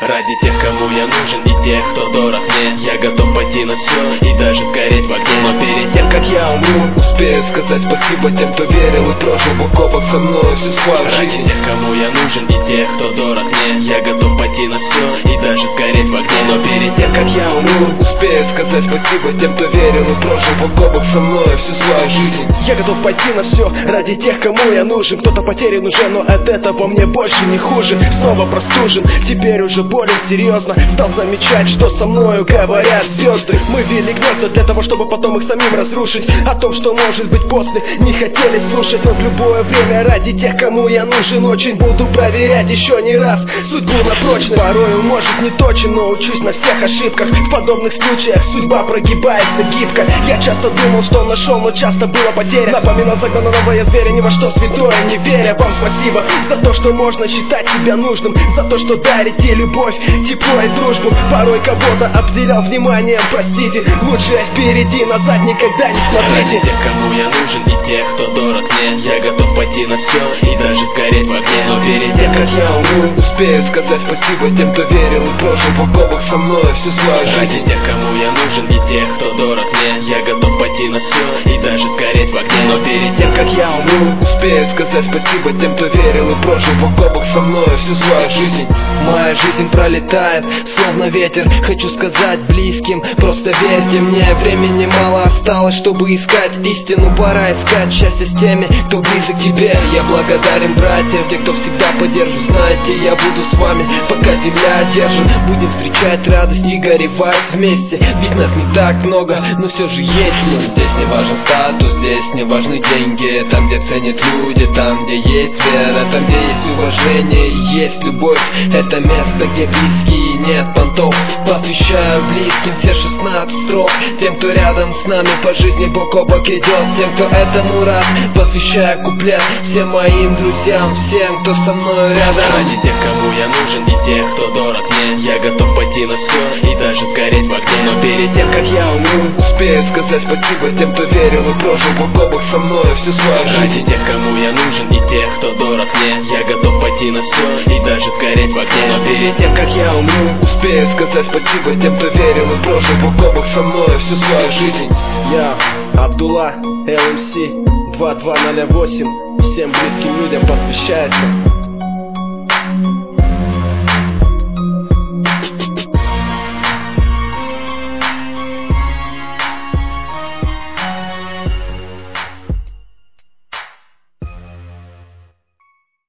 Ради тех, кому я нужен, и тех, кто дорог мне, я готов пойти на все и даже сгореть в огне. Но перед тем, как я умру, успею сказать спасибо тем, кто верил и прожил бок о бок со мной всю свою ради жизнь. тех, кому я нужен, и тех, кто дорог мне, я готов пойти на все и даже сгореть в огне. Но перед тем, как я умру, успею сказать спасибо тем, кто верил и прожил бок о бок со мной всю свою жизнь. Я готов пойти на все ради тех, кому я нужен. Кто-то потерян уже, но от этого мне больше не хуже. Снова простужен, теперь уже болен серьезно. Стал замечать, что со мною говорят звезды. Мы вели гнезда для того, чтобы потом их самим разрушить. О том, что может быть после, не хотели слушать. Но в любое время ради тех, кому я нужен, очень буду проверять еще не раз судьбу на прочность. Порой он может не точен, но учусь на всех ошибках. В подобных случаях судьба прогибается гибко. Я часто думал, что нашел, но часто было потерян. Напоминал загнанного я зверя, ни во что святое не веря. Вам спасибо за то, что можно считать себя нужным, за то, что дарите любовь, тепло и дружбу. Порой кого-то обделял вниманием, простите. Лучшее впереди, назад никогда не смотрите. Ради тех, кому я нужен, и тех, кто дорог мне, я готов пойти на все и даже сгореть в огне. Но перед тем, как я умру, успею сказать спасибо тем, кто верил и прожил бок о бок со мной всю свою жизнь. Ради тех, кому я нужен, и тех, кто дорог мне, я готов пойти на все и даже сгореть в огне. Но перед тем, как я умру, успею сказать спасибо тем, кто верил и прожил бок о бок со мной всю свою жизнь. Моя жизнь пролетает, словно ветер. Хочу сказать близким, просто верьте мне. Времени мало осталось, чтобы искать истину. Пора искать счастье с теми, кто близок к тебе. Я благодарен братьям, те, кто всегда поддержит. Знаете, я буду с вами, пока земля держит. Будем встречать радость и горевать вместе. Ведь нас не так много, но все же есть мы. Здесь не важен статус, здесь не важны деньги. Там, где ценят люди, там, где есть вера, там, где есть уважение и есть любовь. Это место, где близкие нет понтов. Посвящаю близким все 16 строк. Тем, кто рядом с нами по жизни бок о бок идет, тем, кто этому рад. Посвящаю куплет всем моим друзьям, всем, кто со мной рядом. Ради тех, кому я нужен, и тех, кто дорог мне, я готов пойти на все и даже сгореть в огне. Но перед тем, как я умру, успею сказать спасибо тем, кто верил и прожил бок о бок со мной всю свою жизнь. Ради тех, кому я нужен, и тех, кто дорог мне, я готов пойти на все и даже сгореть в огне. Но перед тем, как я умру, успею сказать спасибо тем, кто верил и прожил бок о бок со мной всю свою жизнь. Я Абдулла, ЛМС 2208. Всем близким людям посвящается.